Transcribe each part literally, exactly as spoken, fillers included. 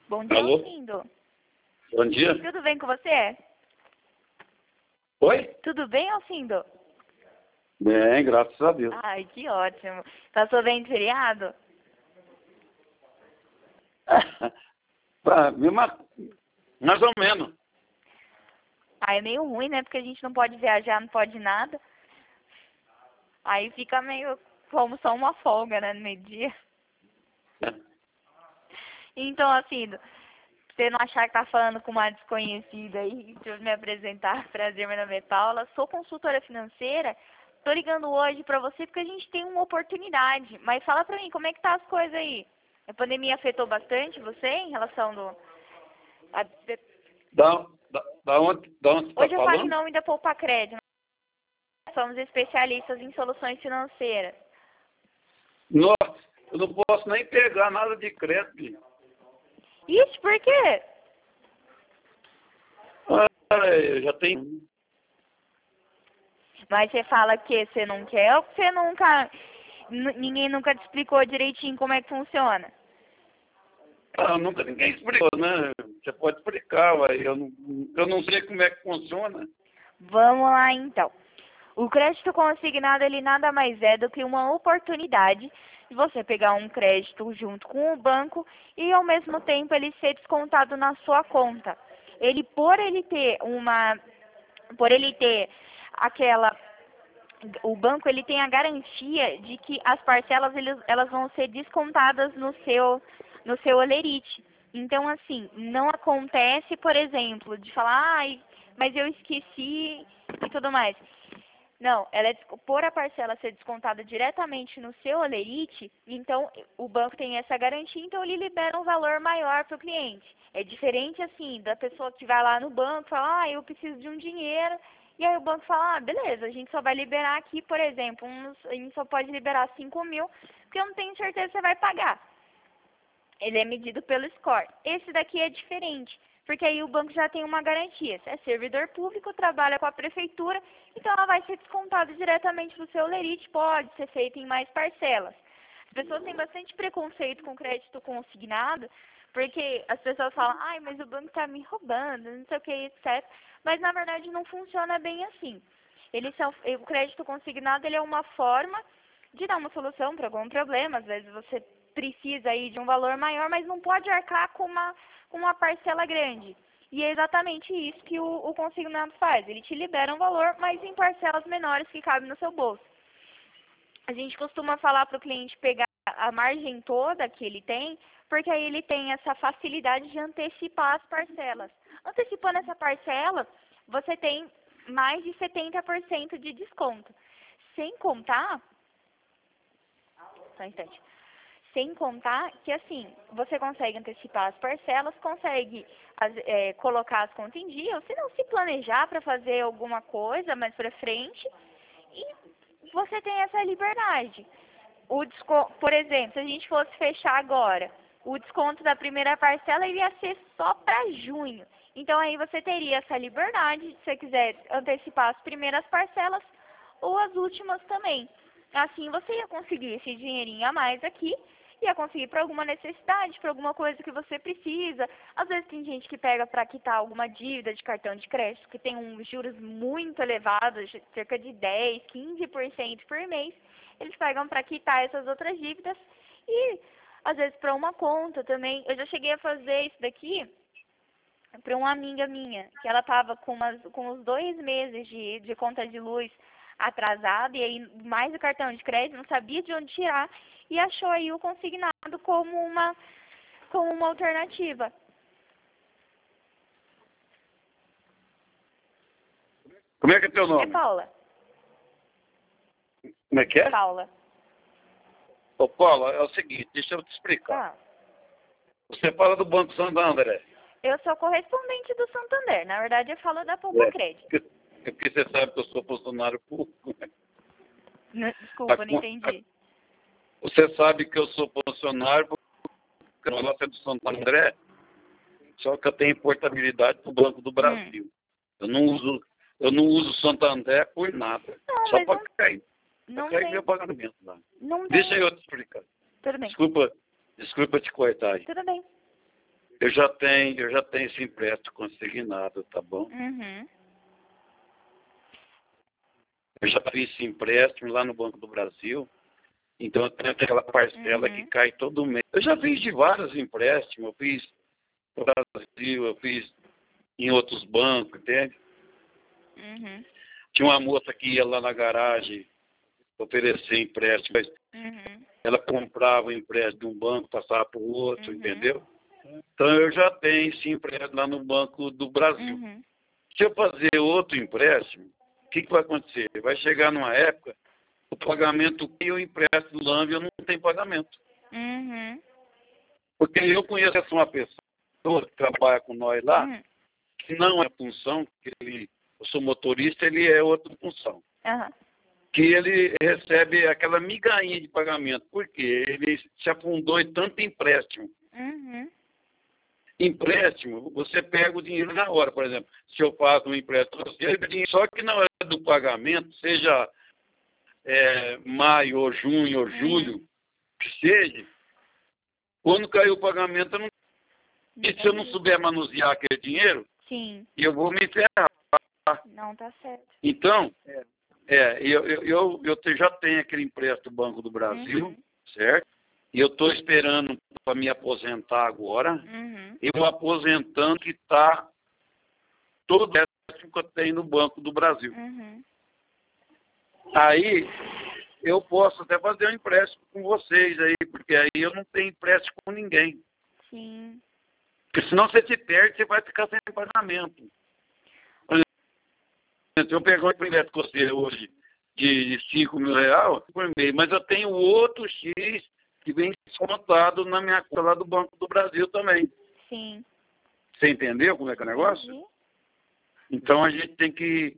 Bom dia, Alô? Alcindo. Bom dia. Tudo bem com você? Oi? Tudo bem, Alcindo? Bem, graças a Deus. Ai, que ótimo. Passou bem de feriado? Pra mim, ma- mais ou menos. Ah, é meio ruim, né? Porque a gente não pode viajar, não pode nada. Aí fica meio como só uma folga, né, no meio-dia. Então, assim, pra você não achar que tá falando com uma desconhecida aí, deixa eu me apresentar. Prazer, meu nome é Paula, sou consultora financeira. Tô ligando hoje pra você porque a gente tem uma oportunidade. Mas fala pra mim, como é que tá as coisas aí? A pandemia afetou bastante você em relação do... a- Da, da, da onde, da onde você está Hoje eu falo em falando? nome da Poupa Crédito. Nós somos especialistas em soluções financeiras. Nossa, eu não posso nem pegar nada de crédito. Ixi, por quê? Ah, eu já tenho. Mas você fala que você não quer ou que você nunca... n- Ninguém nunca te explicou direitinho como é que funciona? Ah, nunca ninguém explicou, né? Você pode explicar, ué. Eu não, eu não sei como é que funciona. Vamos lá, então. O crédito consignado, ele nada mais é do que uma oportunidade de você pegar um crédito junto com o banco e, ao mesmo tempo, ele ser descontado na sua conta. Ele, por ele ter uma... Por ele ter aquela... O banco, ele tem a garantia de que as parcelas, eles, elas vão ser descontadas no seu, no seu holerite. Então, assim, não acontece, por exemplo, de falar, ai, mas eu esqueci e tudo mais. Não, ela é, desco- por a parcela ser descontada diretamente no seu holerite, então o banco tem essa garantia, então ele libera um valor maior para o cliente. É diferente assim da pessoa que vai lá no banco e fala, ah, eu preciso de um dinheiro, e aí o banco fala, ah, beleza, a gente só vai liberar aqui, por exemplo, uns, a gente só pode liberar cinco mil, porque eu não tenho certeza que você vai pagar. Ele é medido pelo score. Esse daqui é diferente, porque aí o banco já tem uma garantia. Se é servidor público, trabalha com a prefeitura, então ela vai ser descontada diretamente do seu lerite, pode ser feita em mais parcelas. As pessoas têm bastante preconceito com crédito consignado, porque as pessoas falam, ai, mas o banco está me roubando, não sei o que, etcétera. Mas na verdade não funciona bem assim. Eles são, o crédito consignado, ele é uma forma de dar uma solução para algum problema. Às vezes você precisa aí de um valor maior, mas não pode arcar com uma, com uma parcela grande. E é exatamente isso que o, o consignado faz. Ele te libera um valor, mas em parcelas menores que cabem no seu bolso. A gente costuma falar para o cliente pegar a margem toda que ele tem, porque aí ele tem essa facilidade de antecipar as parcelas. Antecipando essa parcela, você tem mais de setenta por cento de desconto. Sem contar... Só um instante. Sem contar que, assim, você consegue antecipar as parcelas, consegue as, é, colocar as contas em dia, ou se não se planejar para fazer alguma coisa mais para frente, e você tem essa liberdade. O desconto, por exemplo, se a gente fosse fechar agora, o desconto da primeira parcela iria ser só para junho. Então, aí você teria essa liberdade, se você quiser antecipar as primeiras parcelas ou as últimas também. Assim, você ia conseguir esse dinheirinho a mais aqui, ia conseguir para alguma necessidade, para alguma coisa que você precisa. Às vezes tem gente que pega para quitar alguma dívida de cartão de crédito, que tem uns juros muito elevados, cerca de dez, quinze por cento por mês. Eles pegam para quitar essas outras dívidas e, às vezes, para uma conta também. Eu já cheguei a fazer isso daqui para uma amiga minha, que ela estava com, umas, com uns dois meses de, de conta de luz atrasada, e aí mais o cartão de crédito, não sabia de onde tirar, e achou aí o consignado como uma, como uma alternativa. Como é que é teu É nome? Paula. Como é que é? Paula. Ô, Paulo, é o seguinte, deixa eu te explicar. Tá. Você fala do Banco Santander. Eu sou correspondente do Santander. Na verdade, eu falo da Poupa É, Crédito. porque, é porque você sabe que eu sou funcionário público. né? N- Desculpa, A não con- entendi. Você sabe que eu sou funcionário porque o negócio é do Santander, só que eu tenho portabilidade para o Banco do Hum. Brasil. Eu não uso, eu não uso Santander por nada. Não, Só mas para não, cair, pra não cair tem. meu pagamento lá. Não Deixa tem. eu te explicar. Tudo bem. Desculpa, desculpa te cortar aí. Tudo bem. Eu já tenho, eu já tenho esse empréstimo consignado, tá bom? Uhum. Eu já fiz esse empréstimo lá no Banco do Brasil. Então eu tenho aquela parcela Uhum. que cai todo mês. Eu já fiz de vários empréstimos, eu fiz no Brasil, eu fiz em outros bancos, entende? Uhum. Tinha uma moça que ia lá na garagem oferecer empréstimo, mas Uhum. ela comprava o empréstimo de um banco, passava para o outro, Uhum. entendeu? Então eu já tenho esse empréstimo lá no Banco do Brasil. Uhum. Se eu fazer outro empréstimo, o que, que vai acontecer? Vai chegar numa época, o pagamento que eu empresto do Lamb, eu não tenho pagamento. Uhum. Porque eu conheço uma pessoa que trabalha com nós lá, Uhum. que não é função, que ele, eu sou motorista, ele é outra função. Aham. Que ele recebe aquela migainha de pagamento. Por quê? Ele se afundou em tanto empréstimo. Uhum. Empréstimo, você pega o dinheiro na hora. Por exemplo, se eu faço um empréstimo, só que na hora do pagamento, seja é, maio, ou junho, ou julho, Uhum. que seja, quando cair o pagamento, eu não, e se eu não souber manusear aquele dinheiro, Sim. eu vou me ferrar. Não tá certo. Então, é, eu, eu, eu, eu te- já tenho aquele empréstimo do Banco do Brasil, Uhum. certo? E eu estou esperando para me aposentar agora. Uhum. Eu aposentando que está todo o empréstimo que eu tenho no Banco do Brasil. Uhum. Aí eu posso até fazer um empréstimo com vocês aí, porque aí eu não tenho empréstimo com ninguém. Sim. Porque senão você se perde, você vai ficar sem pagamento. Por exemplo, eu pegar um empréstimo com você hoje de cinco mil reais por mês, mas eu tenho outro X que vem descontado na minha conta lá do Banco do Brasil também. Sim. Você entendeu como é que é o negócio? Entendi. Então a gente tem que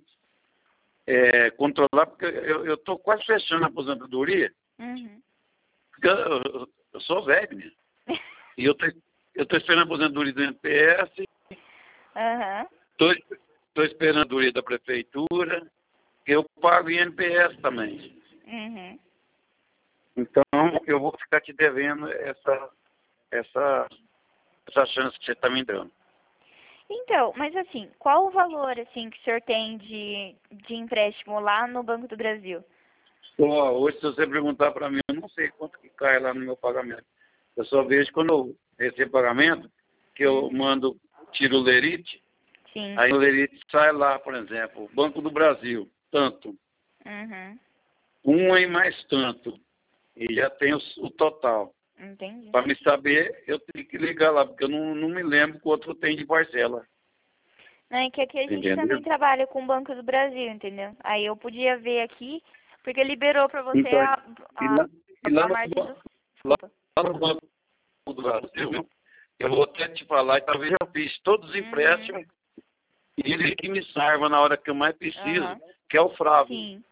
é, controlar, porque eu estou quase fechando a aposentadoria, Uhum. porque eu, eu, eu sou velho, né? E eu estou esperando a aposentadoria do I N P S, Aham. estou esperando a aposentadoria da prefeitura, que eu pago I N P S também. Uhum. Então eu vou ficar te devendo essa, essa, essa chance que você está me dando. Então, mas assim, qual o valor assim que o senhor tem de, de empréstimo lá no Banco do Brasil? Ó, hoje, se você perguntar para mim, eu não sei quanto que cai lá no meu pagamento. Eu só vejo quando eu recebo pagamento, que eu Uhum. mando, tiro o lerite, Sim. aí o lerite sai lá, por exemplo, Banco do Brasil, tanto, Uhum. um em mais tanto, e já tem o, o total. Entendi. Para me saber, eu tenho que ligar lá, porque eu não, não me lembro quanto tem de parcela. Não, é que aqui a gente Entendeu? também trabalha com o Banco do Brasil, entendeu? Aí eu podia ver aqui, porque liberou pra você Então, a, e a, lá, e lá a no, margem do... lá, Desculpa. lá no Banco do Brasil, eu vou até te falar, e talvez eu fiz todos os Uhum. empréstimos, e ele que me salva na hora que eu mais preciso, Aham. que é o Frávio. Sim.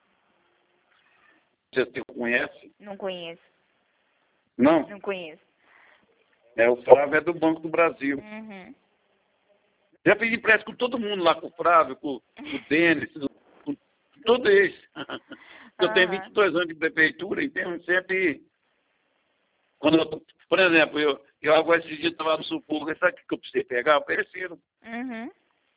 Você conhece? Não conheço. Não? Não conheço. É, o Frávio é do Banco do Brasil. Uhum. Já fiz empréstimo com todo mundo lá, com o Frávio, com, com o Denis, com todo esse. Eu tenho vinte Aham. e dois anos de prefeitura, então sempre... Quando eu, por exemplo, eu, eu agora esse dia estava no Sufogo, sabe o que eu precisei pegar? Ofereceram, Uhum.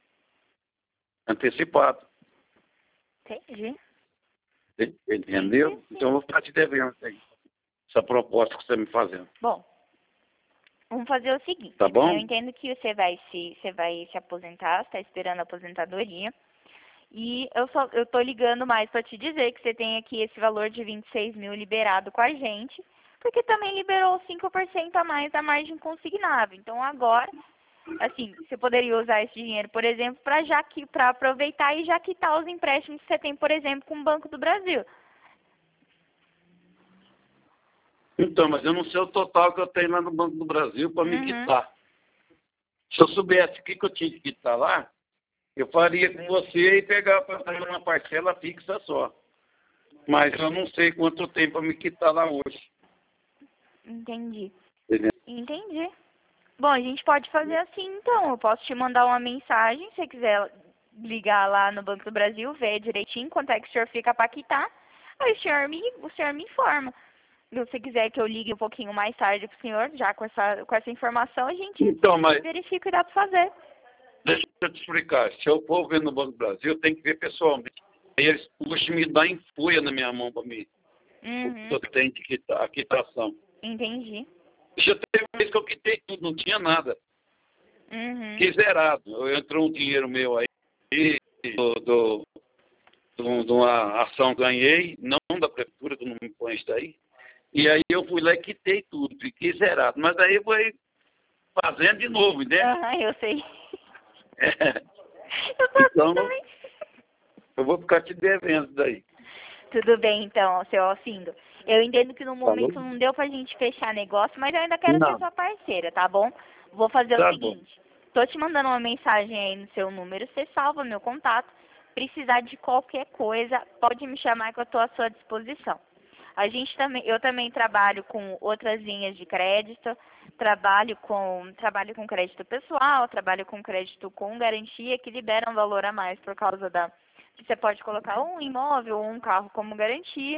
antecipado. Entendi. Entendeu? Entendi, Então eu sim. vou ficar te devendo isso aí, essa proposta que você está me fazendo. Bom, vamos fazer o seguinte. Tá bom? Eu entendo que você vai se, você vai se aposentar, está esperando a aposentadoria. E eu só eu tô ligando mais para te dizer que você tem aqui esse valor de vinte e seis mil liberado com a gente, porque também liberou cinco por cento a mais da margem consignável. Então agora, assim, você poderia usar esse dinheiro, por exemplo, para já que para aproveitar e já quitar os empréstimos que você tem, por exemplo, com o Banco do Brasil. Então, mas eu não sei o total que eu tenho lá no Banco do Brasil para me Uhum. quitar. Se eu soubesse o que, que eu tinha que quitar lá, eu faria com você e pegar para fazer uma parcela fixa só. Mas eu não sei quanto tempo para me quitar lá hoje. Entendi. Entendeu? Entendi. Bom, a gente pode fazer assim, então. Eu posso te mandar uma mensagem, se você quiser ligar lá no Banco do Brasil, ver direitinho quanto é que o senhor fica para quitar. Aí o senhor me, o senhor me informa. Se você quiser que eu ligue um pouquinho mais tarde pro senhor, já com essa, com essa informação, a gente Então, mas verifica o que dá para fazer. deixa eu te explicar. Se eu for ver no Banco do Brasil, eu tenho que ver pessoalmente. Aí eles puxam e me dão em folha na minha mão para mim. Uhum. Eu tenho de quitar, a quitação. Entendi. Já teve uma vez que eu quitei tudo, não tinha nada. Uhum. Que zerado. Eu, entrou um dinheiro meu aí, do, do, do, de uma ação ganhei, não da prefeitura, que não me põe isso daí. E aí eu fui lá e quitei tudo, fiquei zerado. Mas aí eu vou fazendo de novo, entendeu? Aham, eu sei. É. Eu tô Então, assim também. eu vou ficar te devendo isso daí. Tudo bem, então, seu Alcindo. Eu entendo que no momento bom? não deu pra gente fechar negócio, mas eu ainda quero ser Não. sua parceira, tá bom? Vou fazer Tá o bom. seguinte. Tô te mandando uma mensagem aí no seu número, você salva meu contato. Precisar de qualquer coisa, pode me chamar que eu tô à sua disposição. A gente também, eu também trabalho com outras linhas de crédito, trabalho com, trabalho com crédito pessoal, trabalho com crédito com garantia, que libera um valor a mais por causa da que você pode colocar um imóvel ou um carro como garantia.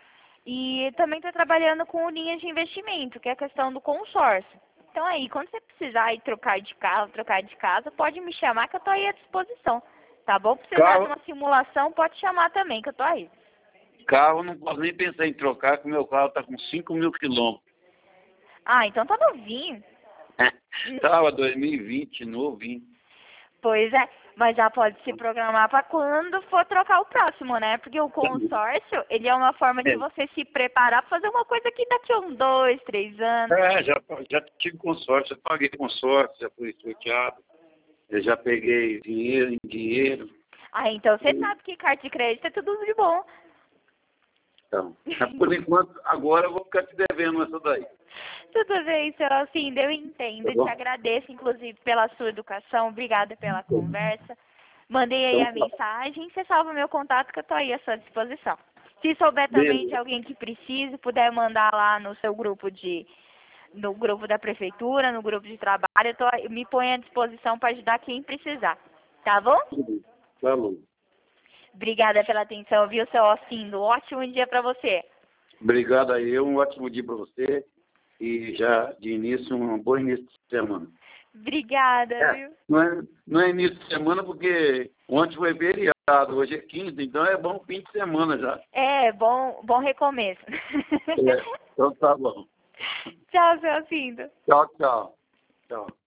E também estou trabalhando com linhas de investimento, que é a questão do consórcio. Então aí, quando você precisar ir trocar de carro, trocar de casa, pode me chamar que eu estou aí à disposição. Tá bom? Precisar Carro, de uma simulação, pode chamar também que eu estou aí. carro não posso nem pensar em trocar, porque meu carro está com cinco mil quilômetros. Ah, então tá novinho. Estava dois mil e vinte, novinho. Pois é, mas já pode se programar para quando for trocar o próximo, né? Porque o consórcio, ele é uma forma de É. você se preparar para fazer uma coisa que daqui a uns dois, três anos. É, já, já tive consórcio, já paguei consórcio, já fui sorteado, eu já peguei dinheiro em dinheiro. Ah, então você sabe que carta de crédito é tudo de bom. Então, mas por enquanto, agora eu vou ficar te devendo essa daí. Tudo bem, seu Alcindo, eu entendo. Tá Eu bom? te agradeço, inclusive, pela sua educação. Obrigada pela conversa. Mandei aí a Então, tá. mensagem. Você salva meu contato que eu estou aí à sua disposição. Se souber também de Beleza. alguém que precise, puder mandar lá no seu grupo de no grupo da prefeitura, no grupo de trabalho, eu, tô, eu me ponho à disposição para ajudar quem precisar. Tá bom? Falou. Obrigada pela atenção, viu, seu Alcindo? Ótimo dia para você. Obrigado aí, um ótimo dia para você e já de início, um bom início de semana. Obrigada, É, viu? não, é, não é início de semana porque ontem foi feriado, hoje é quinta, então é bom fim de semana já. É, bom, bom recomeço. É, então tá bom. Tchau, seu Alcindo. Tchau, tchau. Tchau.